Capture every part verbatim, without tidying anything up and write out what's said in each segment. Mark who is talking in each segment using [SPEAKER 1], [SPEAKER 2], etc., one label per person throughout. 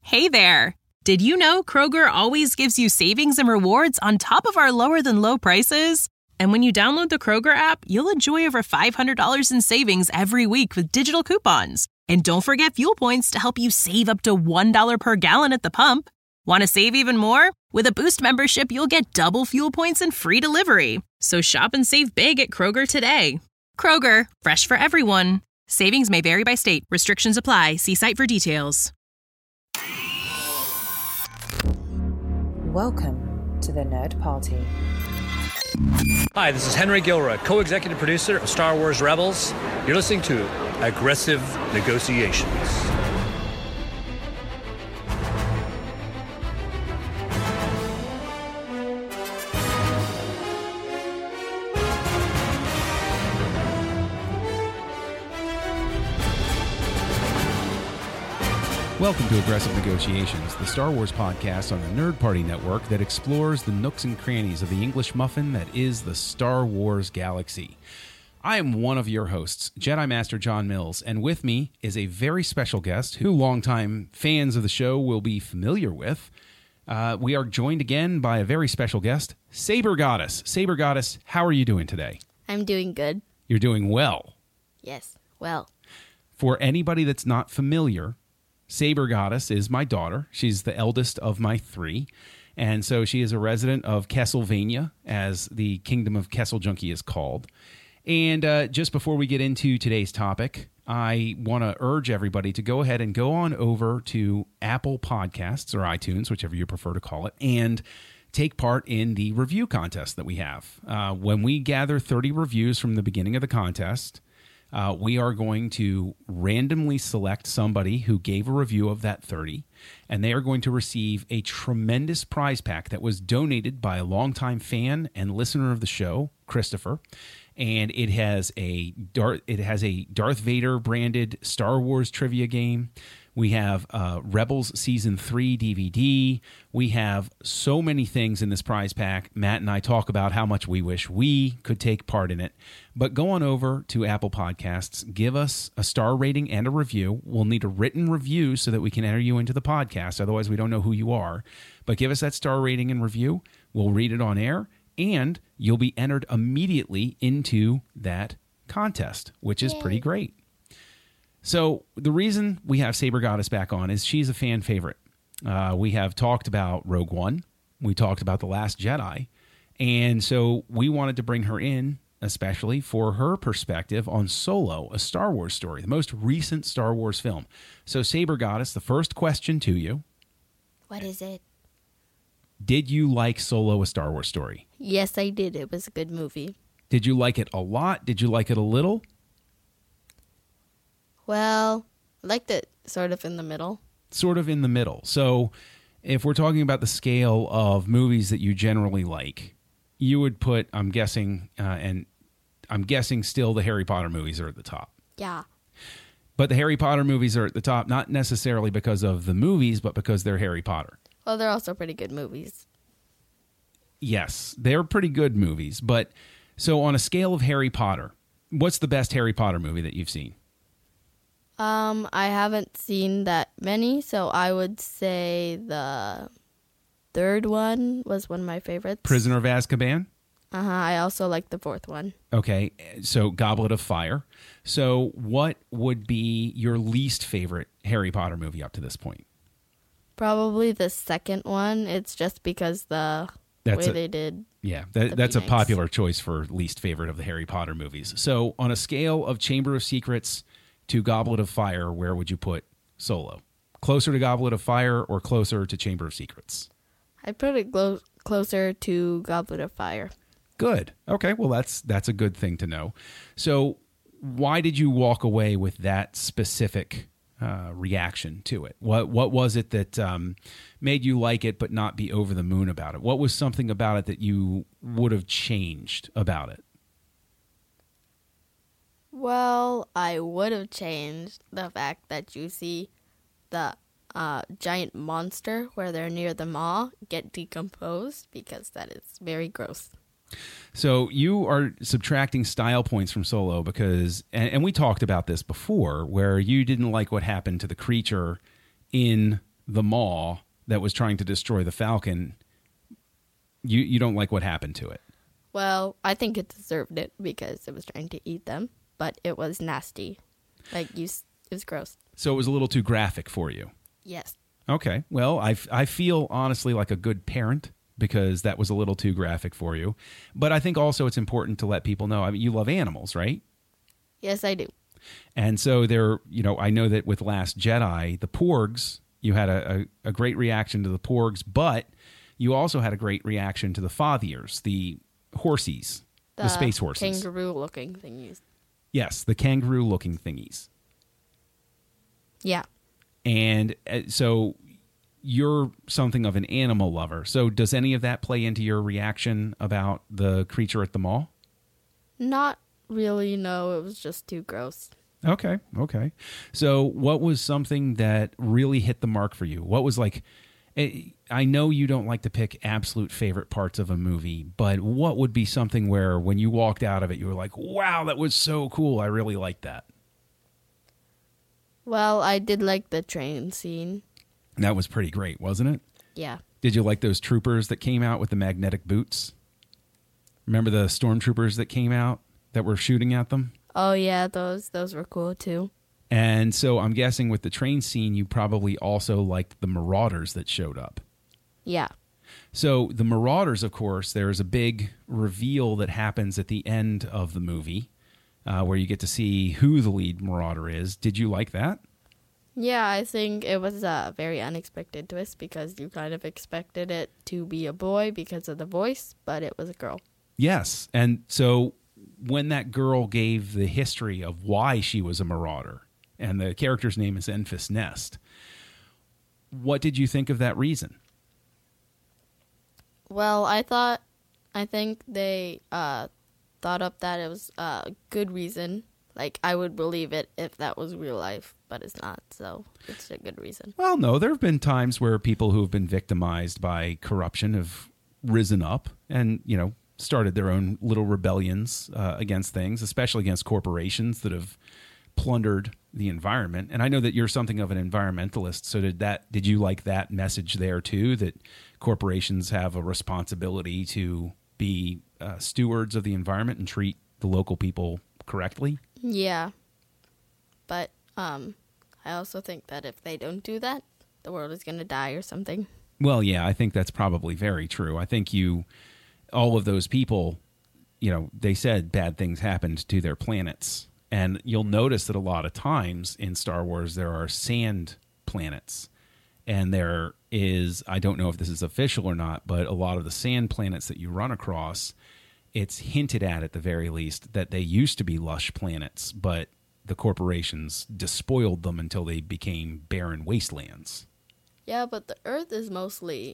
[SPEAKER 1] Hey there! Did you know Kroger always gives you savings and rewards on top of our lower-than-low prices? And when you download the Kroger app, you'll enjoy over five hundred dollars in savings every week with digital coupons. And don't forget fuel points to help you save up to one dollar per gallon at the pump. Want to save even more? With a Boost membership, you'll get double fuel points and free delivery. So shop and save big at Kroger today. Kroger, fresh for everyone. Savings may vary by state. Restrictions apply. See site for details.
[SPEAKER 2] Welcome to the Nerd Party.
[SPEAKER 3] Hi, this is Henry Gilroy, co-executive producer of Star Wars Rebels. You're listening to Aggressive Negotiations.
[SPEAKER 4] Welcome to Aggressive Negotiations, the Star Wars podcast on the Nerd Party Network that explores the nooks and crannies of the English muffin that is the Star Wars galaxy. I am one of your hosts, Jedi Master John Mills, and with me is a very special guest who longtime fans of the show will be familiar with. Uh, we are joined again by a very special guest, Saber Goddess. Saber Goddess, how are you doing today?
[SPEAKER 5] I'm doing good.
[SPEAKER 4] You're doing well.
[SPEAKER 5] Yes, well.
[SPEAKER 4] For anybody that's not familiar, Saber Goddess is my daughter. She's the eldest of my three. And so she is a resident of Castlevania, as the Kingdom of Kessel Junkie is called. And uh, just before we get into today's topic, I want to urge everybody to go ahead and go on over to Apple Podcasts or iTunes, whichever you prefer to call it, and take part in the review contest that we have. Uh, when we gather thirty reviews from the beginning of the contest, Uh, we are going to randomly select somebody who gave a review of that thirty, and they are going to receive a tremendous prize pack that was donated by a longtime fan and listener of the show, Christopher. And it has a Darth, it has a Darth Vader branded Star Wars trivia game. We have uh, Rebels Season three D V D. We have so many things in this prize pack. Matt and I talk about how much we wish we could take part in it. But go on over to Apple Podcasts. Give us a star rating and a review. We'll need a written review so that we can enter you into the podcast. Otherwise, we don't know who you are. But give us that star rating and review. We'll read it on air. And you'll be entered immediately into that contest, which is pretty great. So the reason we have Saber Goddess back on is she's a fan favorite. Uh, we have talked about Rogue One. We talked about The Last Jedi. And so we wanted to bring her in, especially for her perspective on Solo, a Star Wars story, the most recent Star Wars film. So Saber Goddess, the first question to you.
[SPEAKER 5] What is it?
[SPEAKER 4] Did you like Solo, a Star Wars story?
[SPEAKER 5] Yes, I did. It was a good movie.
[SPEAKER 4] Did you like it a lot? Did you like it a little?
[SPEAKER 5] Well, I liked it sort of in the middle.
[SPEAKER 4] Sort of in the middle. So if we're talking about the scale of movies that you generally like, you would put, I'm guessing, uh, and I'm guessing still the Harry Potter movies are at the top.
[SPEAKER 5] Yeah.
[SPEAKER 4] But the Harry Potter movies are at the top, not necessarily because of the movies, but because they're Harry Potter.
[SPEAKER 5] Well, they're also pretty good movies.
[SPEAKER 4] Yes, they're pretty good movies. But so on a scale of Harry Potter, what's the best Harry Potter movie that you've seen?
[SPEAKER 5] Um, I haven't seen that many, so I would say the third one was one of my favorites.
[SPEAKER 4] Prisoner of Azkaban?
[SPEAKER 5] Uh-huh. I also like the fourth one.
[SPEAKER 4] Okay, so Goblet of Fire. So what would be your least favorite Harry Potter movie up to this point?
[SPEAKER 5] Probably the second one. It's just because the
[SPEAKER 4] that's
[SPEAKER 5] way
[SPEAKER 4] a,
[SPEAKER 5] they did.
[SPEAKER 4] Yeah, that,
[SPEAKER 5] the
[SPEAKER 4] that's a
[SPEAKER 5] Phoenix.
[SPEAKER 4] popular choice for least favorite of the Harry Potter movies. So on a scale of Chamber of Secrets to Goblet of Fire, where would you put Solo? Closer to Goblet of Fire or closer to Chamber of Secrets?
[SPEAKER 5] I'd put it glo- closer to Goblet of Fire.
[SPEAKER 4] Good. Okay, well, that's that's a good thing to know. So why did you walk away with that specific uh, reaction to it? What what was it that um, made you like it but not be over the moon about it? What was something about it that you would have changed about it?
[SPEAKER 5] Well, I would have changed the fact that you see the uh, giant monster where they're near the maw get decomposed, because that is very gross.
[SPEAKER 4] So you are subtracting style points from Solo because, and, and we talked about this before, where you didn't like what happened to the creature in the Maw that was trying to destroy the Falcon, you you don't like what happened to it.
[SPEAKER 5] Well, I think it deserved it because it was trying to eat them, but it was nasty. Like, you, s- it was gross.
[SPEAKER 4] So it was a little too graphic for you.
[SPEAKER 5] Yes.
[SPEAKER 4] Okay. Well, I, f- I feel honestly like a good parent because that was a little too graphic for you. But I think also it's important to let people know. I mean, you love animals, right?
[SPEAKER 5] Yes, I do.
[SPEAKER 4] And so there, you know, I know that with Last Jedi, the Porgs, you had a, a, a great reaction to the Porgs, but you also had a great reaction to the Fathiers, the horsies, the, the space horses.
[SPEAKER 5] Kangaroo-looking thingies.
[SPEAKER 4] Yes, the kangaroo-looking thingies.
[SPEAKER 5] Yeah.
[SPEAKER 4] And uh, so you're something of an animal lover. So does any of that play into your reaction about the creature at the mall?
[SPEAKER 5] Not really, no. It was just too gross.
[SPEAKER 4] Okay, okay. So what was something that really hit the mark for you? What was like, I know you don't like to pick absolute favorite parts of a movie, but what would be something where when you walked out of it, you were like, wow, that was so cool. I really liked that.
[SPEAKER 5] Well, I did like the train scene.
[SPEAKER 4] That was pretty great, wasn't it?
[SPEAKER 5] Yeah.
[SPEAKER 4] Did you like those troopers that came out with the magnetic boots? Remember the stormtroopers that came out that were shooting at them?
[SPEAKER 5] Oh, yeah, those those were cool, too.
[SPEAKER 4] And so I'm guessing with the train scene, you probably also liked the Marauders that showed up.
[SPEAKER 5] Yeah.
[SPEAKER 4] So the Marauders, of course, there's a big reveal that happens at the end of the movie uh, where you get to see who the lead Marauder is. Did you like that?
[SPEAKER 5] Yeah, I think it was a very unexpected twist because you kind of expected it to be a boy because of the voice, but it was a girl.
[SPEAKER 4] Yes. And so when that girl gave the history of why she was a Marauder, and the character's name is Enfys Nest, what did you think of that reason?
[SPEAKER 5] Well, I thought, I think they uh, thought up that it was a good reason. Like, I would believe it if that was real life, but it's not, so it's a good reason.
[SPEAKER 4] Well, no, there have been times where people who have been victimized by corruption have risen up and, you know, started their own little rebellions uh, against things, especially against corporations that have plundered the environment. And I know that you're something of an environmentalist. So did that, did you like that message there too, that corporations have a responsibility to be uh, stewards of the environment and treat the local people correctly?
[SPEAKER 5] Yeah. But um, I also think that if they don't do that, the world is going to die or something.
[SPEAKER 4] Well, yeah, I think that's probably very true. I think you, all of those people, you know, they said bad things happened to their planets. And you'll notice that a lot of times in Star Wars, there are sand planets. And there is, I don't know if this is official or not, but a lot of the sand planets that you run across, it's hinted at at the very least that they used to be lush planets, but the corporations despoiled them until they became barren wastelands.
[SPEAKER 5] Yeah, but the Earth is mostly,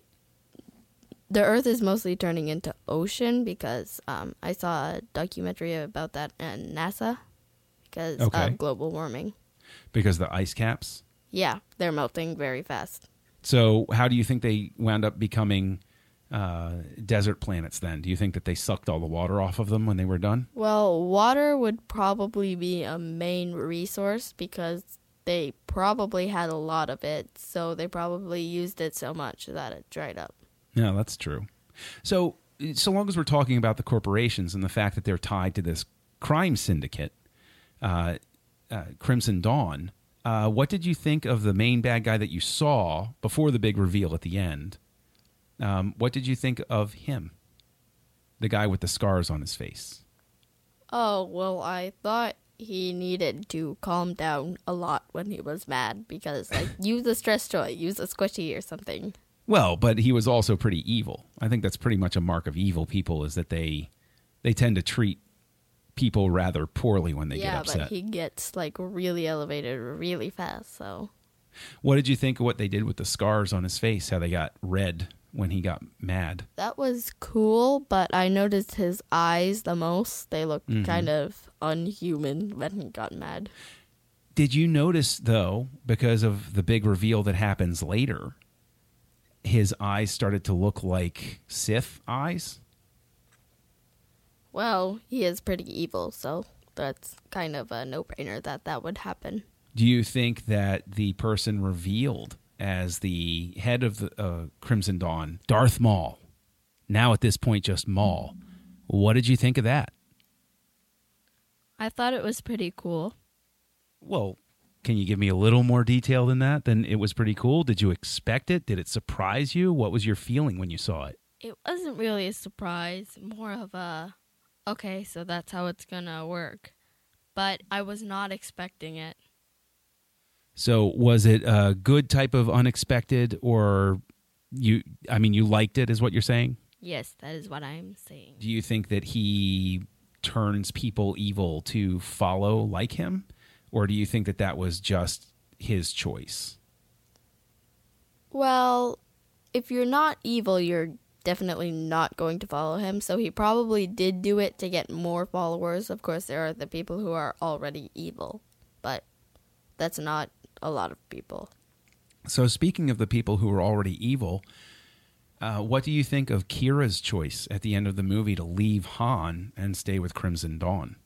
[SPEAKER 5] the Earth is mostly turning into ocean because um, I saw a documentary about that in NASA. Because
[SPEAKER 4] okay.
[SPEAKER 5] of global warming.
[SPEAKER 4] Because the ice caps?
[SPEAKER 5] Yeah, they're melting very fast.
[SPEAKER 4] So how do you think they wound up becoming uh, desert planets then? Do you think that they sucked all the water off of them when they were done?
[SPEAKER 5] Well, water would probably be a main resource because they probably had a lot of it. So they probably used it so much that it dried up.
[SPEAKER 4] Yeah, that's true. So, so long as we're talking about the corporations and the fact that they're tied to this crime syndicate, Uh, uh, Crimson Dawn, uh, what did you think of the main bad guy that you saw before the big reveal at the end? Um, what did you think of him? The guy with the scars on his face.
[SPEAKER 5] Oh, well, I thought he needed to calm down a lot when he was mad because, like, use a stress toy, use a squishy or something.
[SPEAKER 4] Well, but he was also pretty evil. I think that's pretty much a mark of evil people is that they they tend to treat people rather poorly when they
[SPEAKER 5] yeah,
[SPEAKER 4] get upset.
[SPEAKER 5] Yeah, but he gets, like, really elevated really fast, so.
[SPEAKER 4] What did you think of what they did with the scars on his face, how they got red when he got mad?
[SPEAKER 5] That was cool, but I noticed his eyes the most. They looked mm-hmm. kind of unhuman when he got mad.
[SPEAKER 4] Did you notice, though, because of the big reveal that happens later, his eyes started to look like Sith eyes?
[SPEAKER 5] Well, he is pretty evil, so that's kind of a no-brainer that that would happen.
[SPEAKER 4] Do you think that the person revealed as the head of the uh, Crimson Dawn, Darth Maul. Now at this point, just Maul. What did you think of that?
[SPEAKER 5] I thought it was pretty cool.
[SPEAKER 4] Well, can you give me a little more detail than that? Then it was pretty cool. Did you expect it? Did it surprise you? What was your feeling when you saw it?
[SPEAKER 5] It wasn't really a surprise, more of a, okay, so that's how it's gonna work. But I was not expecting it.
[SPEAKER 4] So was it a good type of unexpected, or you, I mean, you liked it is what you're saying?
[SPEAKER 5] Yes, that is what I'm saying.
[SPEAKER 4] Do you think that he turns people evil to follow like him? Or do you think that that was just his choice?
[SPEAKER 5] Well, if you're not evil, you're definitely not going to follow him. So he probably did do it to get more followers. Of course, there are the people who are already evil, but that's not a lot of people.
[SPEAKER 4] So speaking of the people who are already evil, uh, what do you think of Kira's choice at the end of the movie to leave Han and stay with Crimson Dawn?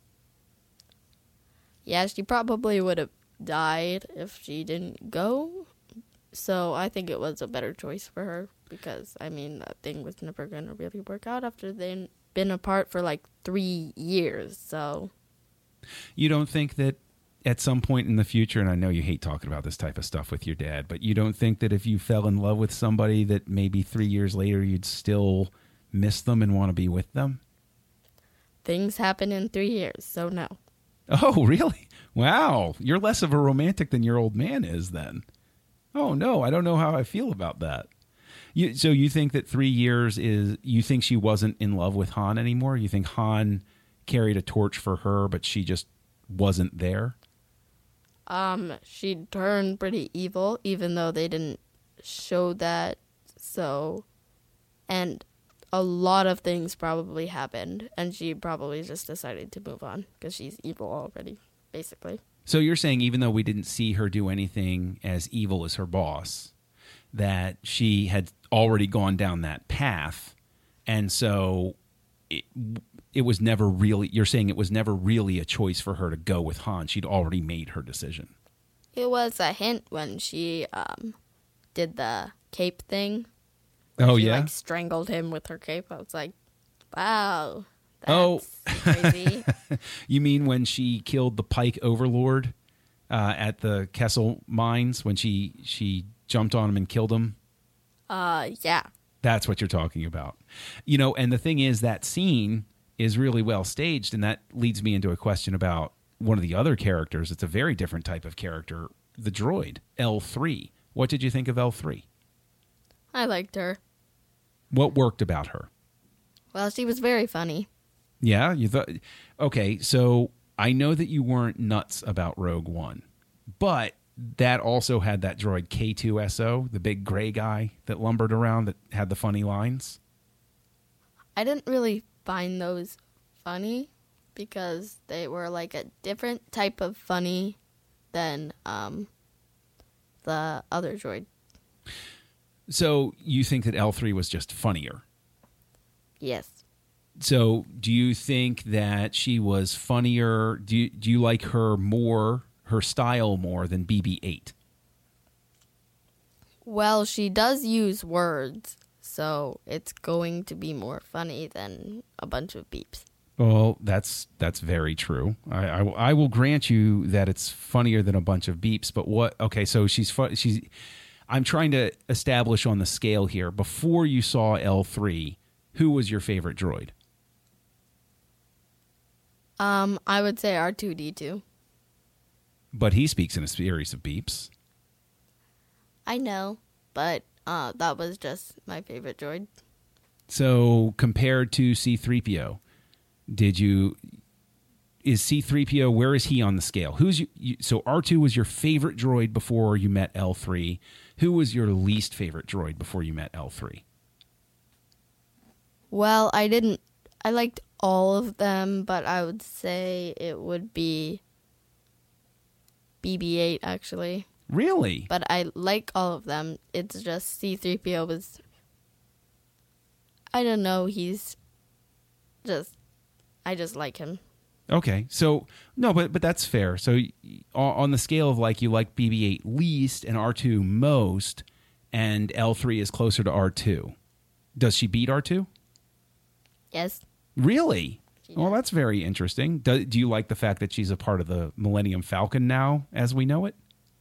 [SPEAKER 5] Yeah, she probably would have died if she didn't go. So I think it was a better choice for her because, I mean, that thing was never going to really work out after they'd been apart for like three years. So
[SPEAKER 4] you don't think that at some point in the future, and I know you hate talking about this type of stuff with your dad, but you don't think that if you fell in love with somebody that maybe three years later you'd still miss them and want to be with them?
[SPEAKER 5] Things happen in three years, so no.
[SPEAKER 4] Oh, really? Wow. You're less of a romantic than your old man is then. Oh, no, I don't know how I feel about that. You, so you think that three years is, you think she wasn't in love with Han anymore? You think Han carried a torch for her, but she just wasn't there?
[SPEAKER 5] Um, she turned pretty evil, even though they didn't show that. So, and a lot of things probably happened, and she probably just decided to move on because she's evil already, basically.
[SPEAKER 4] So you're saying even though we didn't see her do anything as evil as her boss, that she had already gone down that path, and so it, it was never really, you're saying it was never really a choice for her to go with Han. She'd already made her decision.
[SPEAKER 5] It was a hint when she um, did the cape thing.
[SPEAKER 4] Oh,
[SPEAKER 5] she,
[SPEAKER 4] yeah?
[SPEAKER 5] like, strangled him with her cape. I was like, wow, that's
[SPEAKER 4] oh.
[SPEAKER 5] crazy.
[SPEAKER 4] You mean when she killed the Pike Overlord uh, at the Kessel Mines, when she, she jumped on him and killed him?
[SPEAKER 5] Uh, yeah.
[SPEAKER 4] That's what you're talking about. You know, and the thing is, that scene is really well staged, and that leads me into a question about one of the other characters. It's a very different type of character, the droid, L three. What did you think of L three?
[SPEAKER 5] I liked her.
[SPEAKER 4] What worked about her?
[SPEAKER 5] Well, she was very funny.
[SPEAKER 4] Yeah? You thought? Okay, so I know that you weren't nuts about Rogue One, but that also had that droid K two S O, the big gray guy that lumbered around that had the funny lines.
[SPEAKER 5] I didn't really find those funny because they were like a different type of funny than um, the other droid.
[SPEAKER 4] So you think that L three was just funnier?
[SPEAKER 5] Yes.
[SPEAKER 4] So do you think that she was funnier? Do you, do you like her more, her style more than B B eight?
[SPEAKER 5] Well, she does use words, so it's going to be more funny than a bunch of beeps.
[SPEAKER 4] Well, that's that's very true. I, I, I will grant you that it's funnier than a bunch of beeps. But what? Okay, so she's fu- she's. I'm trying to establish on the scale here. Before you saw L three, who was your favorite droid?
[SPEAKER 5] Um, I would say R two D two.
[SPEAKER 4] But he speaks in a series of beeps.
[SPEAKER 5] I know, but uh, that was just my favorite droid.
[SPEAKER 4] So compared to C three P O, did you... Is C three P O, where is he on the scale? Who's you, you, so R two was your favorite droid before you met L three. Who was your least favorite droid before you met L three?
[SPEAKER 5] Well, I didn't... I liked all of them, but I would say it would be B B eight, actually.
[SPEAKER 4] Really?
[SPEAKER 5] But I like all of them. It's just C three P O was... I don't know, he's just... I just like him.
[SPEAKER 4] Okay, so no, but but that's fair. So y- on the scale of like you like B B eight least and R two most, and L three is closer to R two. Does she beat R two?
[SPEAKER 5] Yes.
[SPEAKER 4] Really?
[SPEAKER 5] She
[SPEAKER 4] Well,
[SPEAKER 5] does.
[SPEAKER 4] that's very interesting. Do, do you like the fact that she's a part of the Millennium Falcon now, as we know it?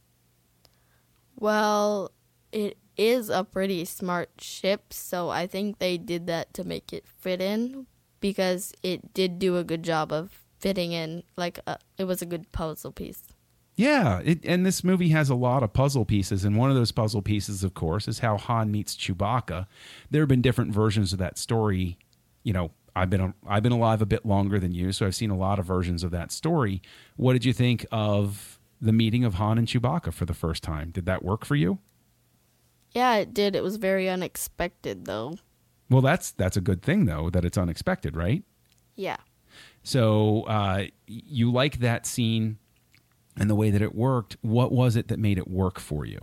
[SPEAKER 5] Well, it is a pretty smart ship, so I think they did that to make it fit in because it did do a good job of fitting in. Like, a, it was a good puzzle piece.
[SPEAKER 4] Yeah, it, and this movie has a lot of puzzle pieces, and one of those puzzle pieces, of course, is how Han meets Chewbacca. There have been different versions of that story. You know, I've been I've been alive a bit longer than you, so I've seen a lot of versions of that story. What did you think of the meeting of Han and Chewbacca for the first time? Did that work for you?
[SPEAKER 5] Yeah, it did. It was very unexpected, though.
[SPEAKER 4] Well, that's that's a good thing, though, that it's unexpected, right?
[SPEAKER 5] Yeah.
[SPEAKER 4] So uh, you like that scene and the way that it worked. What was it that made it work for you?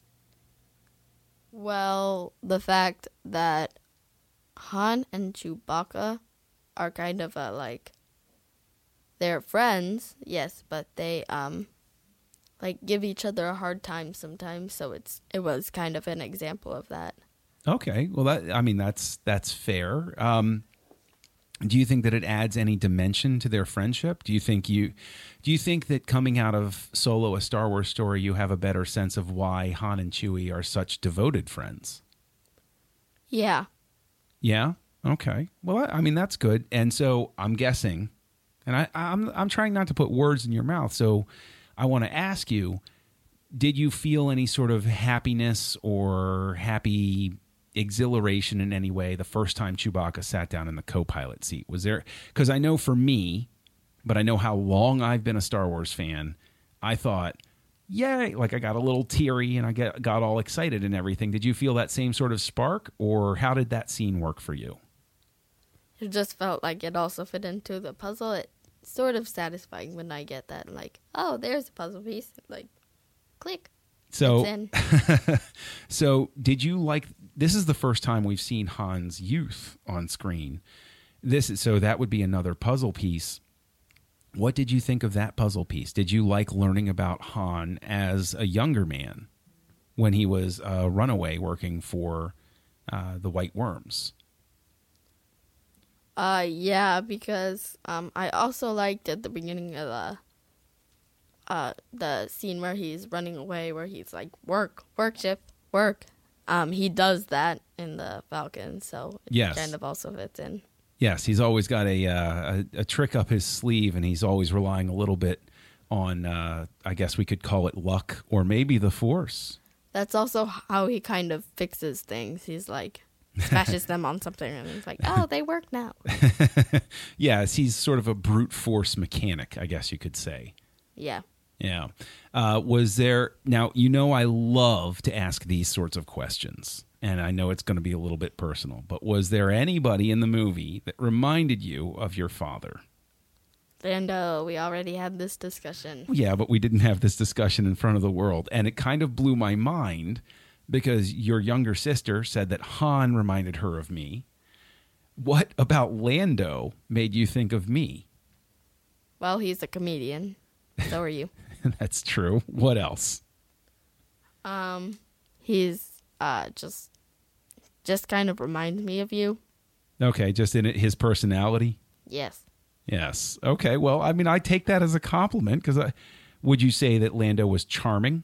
[SPEAKER 5] Well, the fact that Han and Chewbacca are kind of a, like, they're friends, yes, but they, um, like, give each other a hard time sometimes, so it's it was kind of an example of that.
[SPEAKER 4] Okay, well, that I mean that's that's fair. Um, do you think that it adds any dimension to their friendship? Do you think you do you think that coming out of Solo, a Star Wars story, you have a better sense of why Han and Chewie are such devoted friends?
[SPEAKER 5] Yeah.
[SPEAKER 4] Yeah. Okay. Well, I, I mean that's good. And so I'm guessing, and I, I'm I'm trying not to put words in your mouth. So I want to ask you: did you feel any sort of happiness or happy exhilaration in any way the first time Chewbacca sat down in the co-pilot seat? Was there? Because I know for me, but I know how long I've been a Star Wars fan. I thought, yay! Like I got a little teary and I get, got all excited and everything. Did you feel that same sort of spark, or how did that scene work for you?
[SPEAKER 5] It just felt like it also fit into the puzzle. It's sort of satisfying when I get that, like, oh, there's a puzzle piece. Like, click.
[SPEAKER 4] So,
[SPEAKER 5] It's in.
[SPEAKER 4] so did you like? This is the first time we've seen Han's youth on screen. This is, so that would be another puzzle piece. What did you think of that puzzle piece? Did you like learning about Han as a younger man when he was a runaway working for uh, the White Worms?
[SPEAKER 5] Uh, yeah, because um, I also liked at the beginning of the uh the scene where he's running away, where he's like, work, work, ship, work. Um, he does that in the Falcon, so it
[SPEAKER 4] Yes.
[SPEAKER 5] kind of also fits in.
[SPEAKER 4] Yes, he's always got a, uh, a a trick up his sleeve, and he's always relying a little bit on, uh, I guess we could call it luck, or maybe the Force.
[SPEAKER 5] That's also how he kind of fixes things. He's like, smashes them on something, and he's like, oh, they work now.
[SPEAKER 4] Yes, he's sort of a brute force mechanic, I guess you could say.
[SPEAKER 5] Yeah.
[SPEAKER 4] Yeah. Uh, was there, now, you know, I love to ask these sorts of questions, and I know it's going to be a little bit personal, but was there anybody in the movie that reminded you of your father?
[SPEAKER 5] And uh, we already had this discussion.
[SPEAKER 4] Yeah, but we didn't have this discussion in front of the world, and it kind of blew my mind because your younger sister said that Han reminded her of me. What about Lando made you think of me?
[SPEAKER 5] Well, he's a comedian. So are you.
[SPEAKER 4] That's true. What else?
[SPEAKER 5] Um, he's uh just just kind of reminds me of you.
[SPEAKER 4] Okay, just in it, his personality?
[SPEAKER 5] Yes.
[SPEAKER 4] Yes. Okay, well, I mean, I take that as a compliment because I would you say that Lando was charming?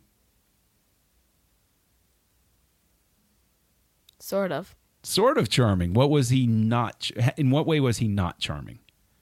[SPEAKER 5] Sort of.
[SPEAKER 4] Sort of charming. What was he not? ch- In what way was he not charming?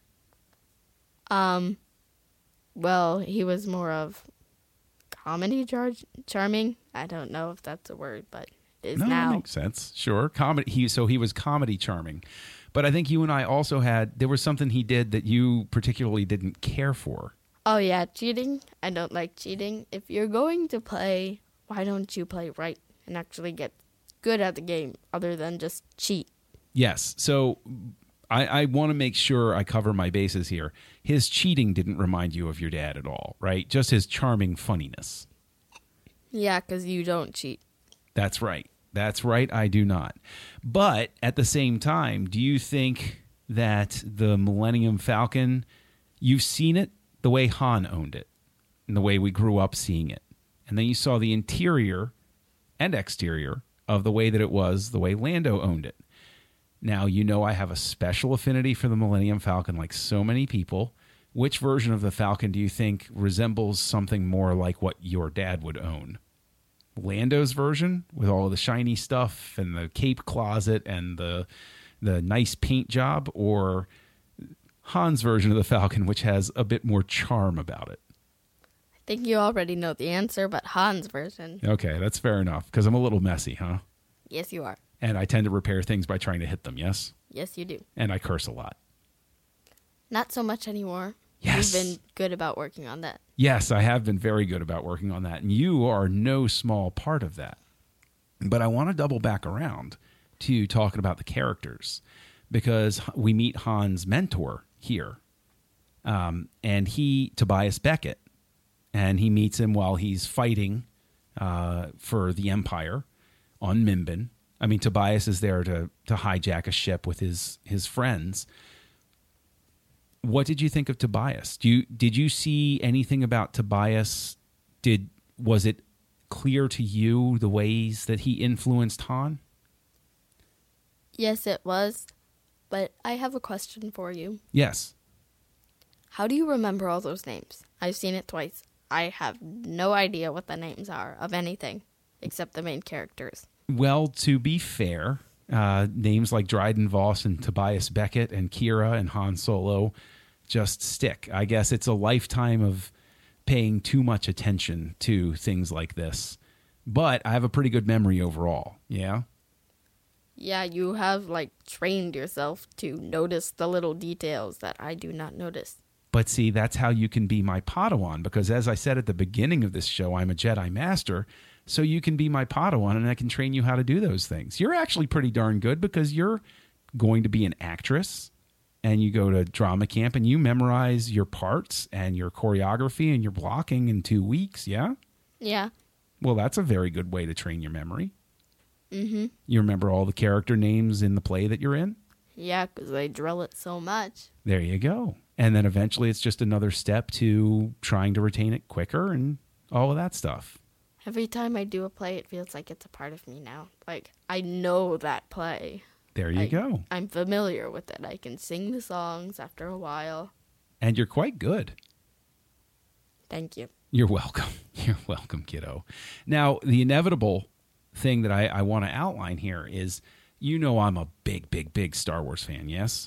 [SPEAKER 5] Um, well, he was more of comedy char- charming. I don't know if that's a word, but it is
[SPEAKER 4] No, that
[SPEAKER 5] now.
[SPEAKER 4] makes sense. Sure, comedy. He so he was comedy charming, but I think you and I also had there was something he did that you particularly didn't care for.
[SPEAKER 5] Oh yeah, cheating. I don't like cheating. If you're going to play, why don't you play right and actually get good at the game other than just cheat?
[SPEAKER 4] Yes. So I, I want to make sure I cover my bases here. His cheating didn't remind you of your dad at all, right? Just his charming funniness.
[SPEAKER 5] Yeah, because you don't cheat.
[SPEAKER 4] That's right. That's right. I do not. But at the same time, do you think that the Millennium Falcon, You've seen it the way Han owned it and the way we grew up seeing it. And then you saw the interior and exterior of the way that it was, the way Lando owned it. Now, you know I have a special affinity for the Millennium Falcon like so many people. Which version of the Falcon do you think resembles something more like what your dad would own? Lando's version with all of the shiny stuff and the cape closet and the the nice paint job, or Han's version of the Falcon, which has a bit more charm about it?
[SPEAKER 5] I think you already know the answer, but Han's version.
[SPEAKER 4] Okay, that's fair enough, because I'm a little messy, huh?
[SPEAKER 5] Yes, you are.
[SPEAKER 4] And I tend to repair things by trying to hit them, yes?
[SPEAKER 5] Yes, you do.
[SPEAKER 4] And I curse a lot.
[SPEAKER 5] Not so much anymore.
[SPEAKER 4] Yes.
[SPEAKER 5] You've been good about working on that.
[SPEAKER 4] Yes, I have been very good about working on that, and you are no small part of that. But I want to double back around to talking about the characters, because we meet Han's mentor here, um, and he, Tobias Beckett, and he meets him while he's fighting uh, for the Empire on Mimban. I mean, Tobias is there to to hijack a ship with his his friends. What did you think of Tobias? Do you did you see anything about Tobias? Did was it clear to you the ways that he influenced Han?
[SPEAKER 5] Yes, it was. But I have a question for you.
[SPEAKER 4] Yes.
[SPEAKER 5] How do you remember all those names? I've seen it twice. I have no idea what the names are of anything except the main characters.
[SPEAKER 4] Well, to be fair, uh, names like Dryden Voss and Tobias Beckett and Kira and Han Solo just stick. I guess it's a lifetime of paying too much attention to things like this. But I have a pretty good memory overall, yeah?
[SPEAKER 5] Yeah, you have, like, trained yourself to notice the little details that I do not notice.
[SPEAKER 4] But see, that's how you can be my Padawan, because as I said at the beginning of this show, I'm a Jedi Master, so you can be my Padawan and I can train you how to do those things. You're actually pretty darn good because you're going to be an actress and you go to drama camp and you memorize your parts and your choreography and your blocking in two weeks, yeah?
[SPEAKER 5] Yeah.
[SPEAKER 4] Well, that's a very good way to train your memory.
[SPEAKER 5] Mm-hmm.
[SPEAKER 4] You remember all the character names in the play that you're in?
[SPEAKER 5] Yeah, because they drill it so much.
[SPEAKER 4] There you go. And then eventually it's just another step to trying to retain it quicker and all of that stuff.
[SPEAKER 5] Every time I do a play, it feels like it's a part of me now. Like, I know that play.
[SPEAKER 4] There you
[SPEAKER 5] I,
[SPEAKER 4] go.
[SPEAKER 5] I'm familiar with it. I can sing the songs after a while.
[SPEAKER 4] And you're quite good.
[SPEAKER 5] Thank you.
[SPEAKER 4] You're welcome. You're welcome, kiddo. Now, the inevitable thing that I, I want to outline here is, you know I'm a big, big, big Star Wars fan, yes?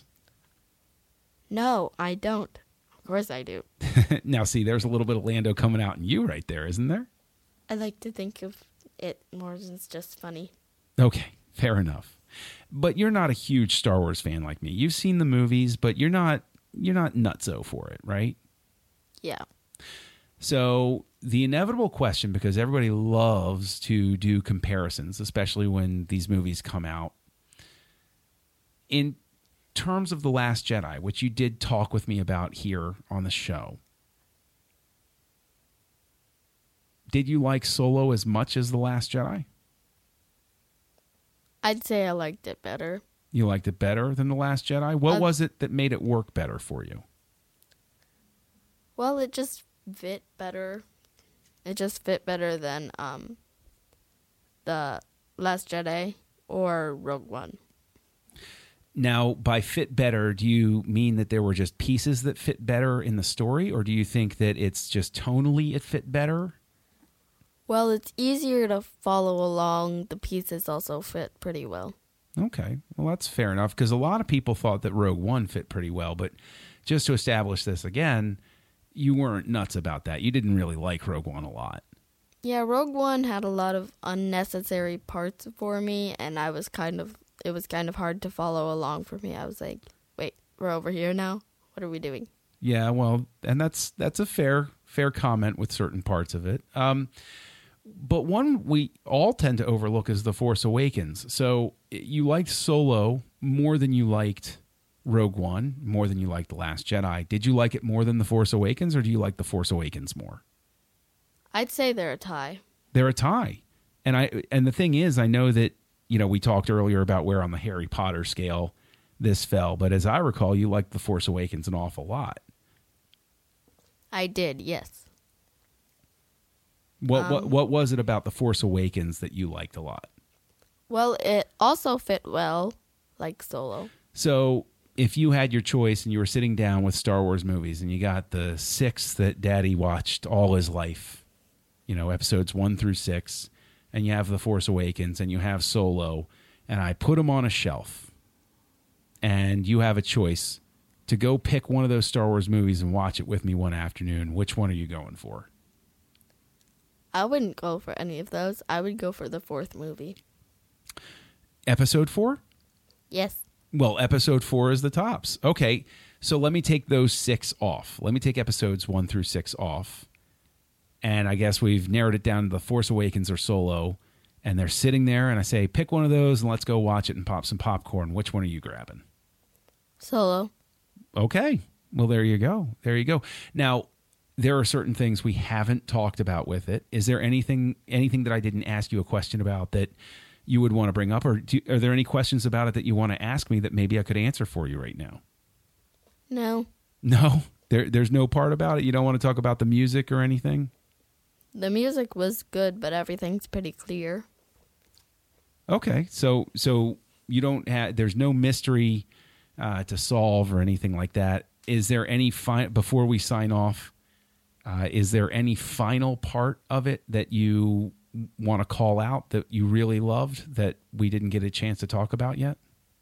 [SPEAKER 5] No, I don't. Of course I do.
[SPEAKER 4] Now, see, there's a little bit of Lando coming out in you right there, isn't there?
[SPEAKER 5] I like to think of it more as just funny.
[SPEAKER 4] Okay, fair enough. But you're not a huge Star Wars fan like me. You've seen the movies, but you're not you're not nutso for it, right?
[SPEAKER 5] Yeah.
[SPEAKER 4] So the inevitable question, because everybody loves to do comparisons, especially when these movies come out, in terms of The Last Jedi, which you did talk with me about here on the show, did you like Solo as much as The Last Jedi?
[SPEAKER 5] I'd say I liked it better.
[SPEAKER 4] You liked it better than The Last Jedi? What
[SPEAKER 5] uh,
[SPEAKER 4] was it that made it work better for you?
[SPEAKER 5] Well, it just fit better. It just fit better than um, The Last Jedi or Rogue One.
[SPEAKER 4] Now, by fit better, do you mean that there were just pieces that fit better in the story, or do you think that it's just tonally it fit better?
[SPEAKER 5] Well, it's easier to follow along. The pieces also fit pretty well.
[SPEAKER 4] Okay. Well, that's fair enough, because a lot of people thought that Rogue One fit pretty well, but just to establish this again, you weren't nuts about that. You didn't really like Rogue One a lot.
[SPEAKER 5] Yeah, Rogue One had a lot of unnecessary parts for me, and I was kind of, it was kind of hard to follow along for me. I was like, wait, we're over here now? What are we doing?
[SPEAKER 4] Yeah, well, and that's that's a fair fair comment with certain parts of it. Um But one we all tend to overlook is The Force Awakens. So you liked Solo more than you liked Rogue One, more than you liked The Last Jedi. Did you like it more than The Force Awakens, or do you like The Force Awakens more?
[SPEAKER 5] I'd say they're a tie.
[SPEAKER 4] They're a tie. And I and the thing is, I know that, you know, we talked earlier about where on the Harry Potter scale this fell, but as I recall, you liked The Force Awakens an awful lot.
[SPEAKER 5] I did, yes.
[SPEAKER 4] What
[SPEAKER 5] Um,
[SPEAKER 4] what what was it about The Force Awakens that you liked a lot?
[SPEAKER 5] Well, it also fit well, like Solo.
[SPEAKER 4] So if you had your choice and you were sitting down with Star Wars movies and you got the six that Daddy watched all his life, you know, episodes one through six, and you have The Force Awakens and you have Solo, and I put them on a shelf, and you have a choice to go pick one of those Star Wars movies and watch it with me one afternoon, which one are you going for?
[SPEAKER 5] I wouldn't go for any of those. I would go for the fourth movie.
[SPEAKER 4] Episode four?
[SPEAKER 5] Yes.
[SPEAKER 4] Well, episode four is the tops. Okay, so let me take those six off. Let me take episodes one through six off. And I guess we've narrowed it down to The Force Awakens or Solo. And they're sitting there, and I say, pick one of those, and let's go watch it and pop some popcorn. Which one are you grabbing?
[SPEAKER 5] Solo.
[SPEAKER 4] Okay. Well, there you go. There you go. Now, there are certain things we haven't talked about with it. Is there anything anything that I didn't ask you a question about that you would want to bring up? Or do, are there any questions about it that you want to ask me that maybe I could answer for you right now?
[SPEAKER 5] No.
[SPEAKER 4] No? There, there's no part about it? You don't want to talk about the music or anything?
[SPEAKER 5] The music was good, but everything's pretty clear.
[SPEAKER 4] Okay. So so you don't have, there's no mystery uh, to solve or anything like that. Is there any, fi- before we sign off, uh, is there any final part of it that you want to call out that you really loved that we didn't get a chance to talk about yet?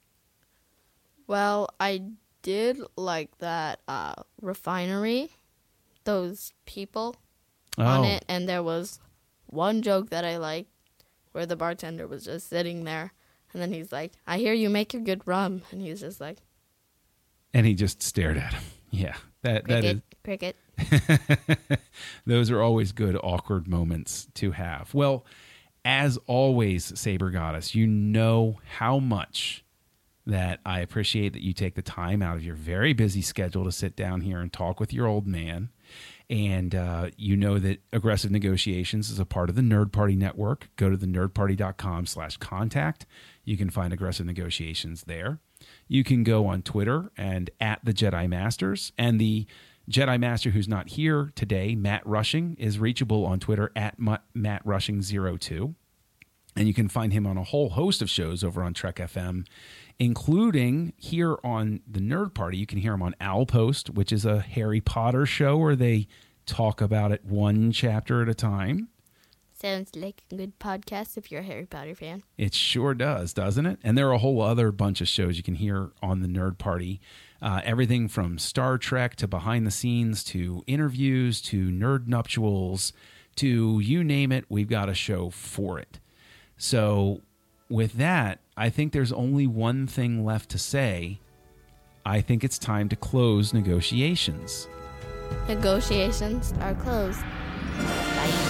[SPEAKER 5] Well, I did like that uh, refinery, those people on
[SPEAKER 4] Oh.
[SPEAKER 5] it, and there was one joke that I liked where the bartender was just sitting there, and then he's like, I hear you make a good rum, and he's just like,
[SPEAKER 4] And he just stared at him. Yeah. That that is
[SPEAKER 5] cricket, cricket.
[SPEAKER 4] Those are always good, awkward moments to have. Well, as always, Saber Goddess, you know how much that I appreciate that you take the time out of your very busy schedule to sit down here and talk with your old man. And uh, you know that Aggressive Negotiations is a part of the Nerd Party Network. Go to the nerdparty.com slash contact. You can find Aggressive Negotiations there. You can go on Twitter and at the Jedi Masters. And the Jedi Master who's not here today, Matt Rushing, is reachable on Twitter at Matt Rushing zero two. And you can find him on a whole host of shows over on Trek F M, including here on the Nerd Party. You can hear him on Owl Post, which is a Harry Potter show where they talk about it one chapter at a time.
[SPEAKER 5] Sounds like a good podcast if you're a Harry Potter fan.
[SPEAKER 4] It sure does, doesn't it? And there are a whole other bunch of shows you can hear on the Nerd Party. Uh, everything from Star Trek to behind the scenes to interviews to nerd nuptials to you name it, we've got a show for it. So with that, I think there's only one thing left to say. I think it's time to close negotiations.
[SPEAKER 5] Negotiations are closed. Bye.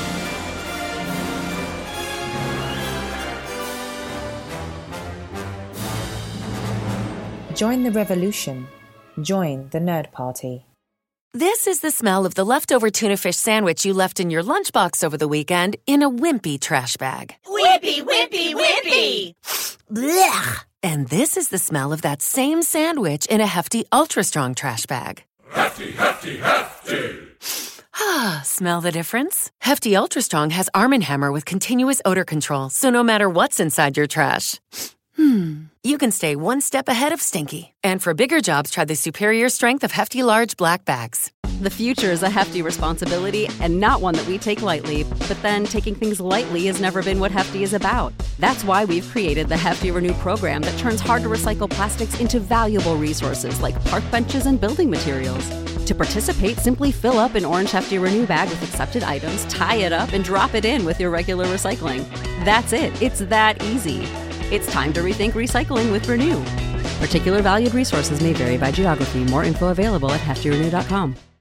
[SPEAKER 2] Join the revolution. Join the Nerd Party.
[SPEAKER 6] This is the smell of the leftover tuna fish sandwich you left in your lunchbox over the weekend in a wimpy trash bag.
[SPEAKER 7] Wimpy, wimpy, wimpy!
[SPEAKER 6] Blech! And this is the smell of that same sandwich in a Hefty Ultra Strong trash bag.
[SPEAKER 8] Hefty, hefty, hefty!
[SPEAKER 6] Ah, smell the difference? Hefty Ultra Strong has Arm and Hammer with continuous odor control, so no matter what's inside your trash, Hmm. you can stay one step ahead of stinky. And for bigger jobs, try the superior strength of Hefty Large Black Bags.
[SPEAKER 9] The future is a hefty responsibility and not one that we take lightly. But then taking things lightly has never been what Hefty is about. That's why we've created the Hefty Renew program that turns hard-to-recycle plastics into valuable resources like park benches and building materials. To participate, simply fill up an orange Hefty Renew bag with accepted items, tie it up, and drop it in with your regular recycling. That's it. It's that easy. It's time to rethink recycling with Renew. Particular valued resources may vary by geography. More info available at hefty renew dot com.